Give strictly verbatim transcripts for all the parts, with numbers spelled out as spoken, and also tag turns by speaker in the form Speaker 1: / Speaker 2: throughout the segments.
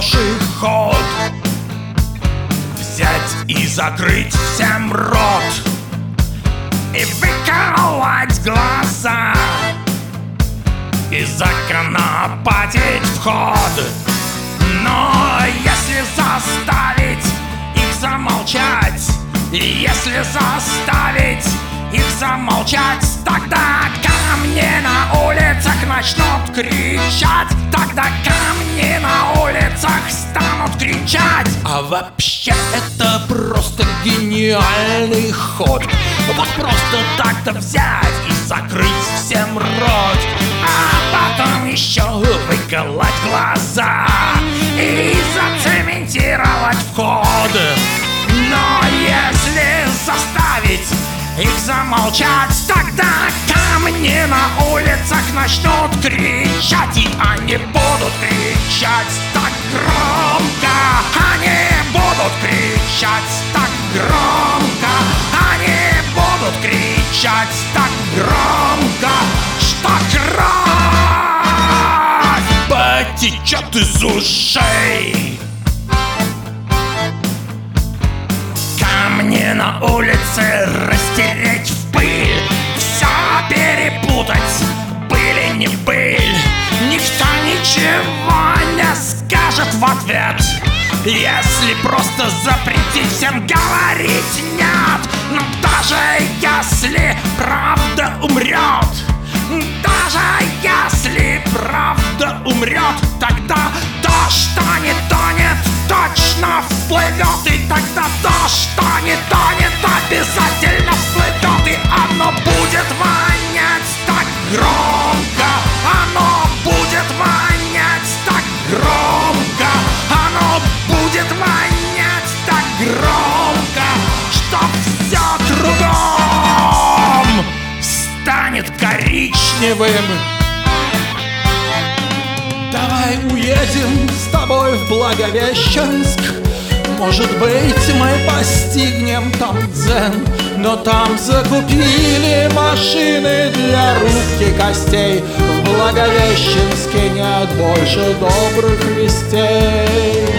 Speaker 1: хороший ход взять и закрыть всем рот и выколоть глаза, и законопатить вход. Но если заставить их замолчать, если заставить их замолчать, тогда камни на улицах начнут кричать, тогда камни на улицах станут кричать. А вообще это просто гениальный ход. Вот просто так-то взять и закрыть всем рот, а потом еще выколоть глаза и зацементировать вход. Но если заставить их замолчать, тогда камни на улицах начнут кричать, и они будут кричать так громко, они будут кричать так громко, они будут кричать так громко, что кровь потечет из ушей. Камни на улице растереть в пыль, все перепутать, были не быль. Никто ничего не скажет в ответ, если просто запретить всем говорить нет. Но даже если правда умрет, даже если правда умрет, тогда то, что не тонет, точно всплывет. И тогда то, что не тонет, обязательно всплывет. И оно будет вонять так громко, оно будет вонять так громко, оно будет вонять так громко, что все кругом станет коричневым.
Speaker 2: Давай уедем с тобой в Благовещенск. Может быть, мы постигнем там дзен, но там закупили машины для рубки костей. В Благовещенске нет больше добрых вестей.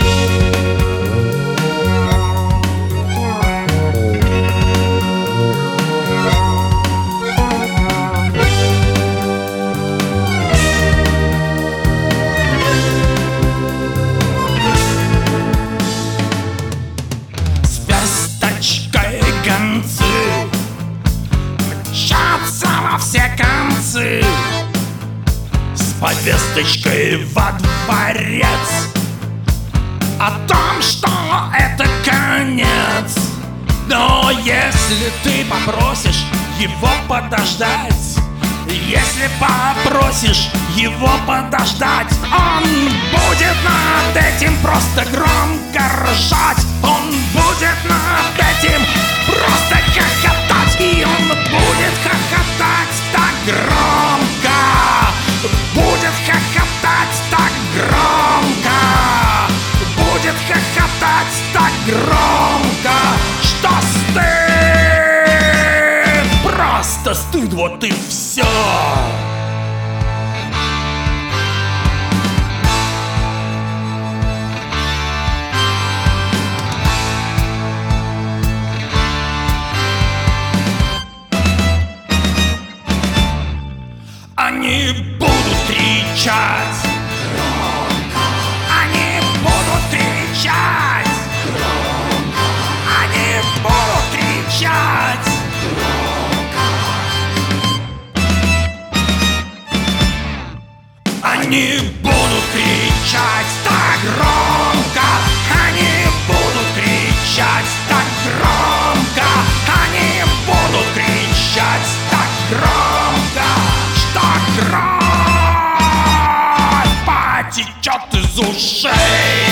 Speaker 1: Мчатся во все концы с повесточкой во дворец о том, что это конец. Но если ты попросишь его подождать, если попросишь его подождать, он будет над этим просто громко ржать, он будет над этим просто хохотать, и он будет хохотать так громко, будет хохотать так громко, будет хохотать так громко, что стыд, просто стыд, вот и все. Они будут кричать громко, они будут кричать громко, они будут кричать громко, они будут кричать так громко, они будут кричать так громко, они будут кричать так громко, кровь потечет из ушей.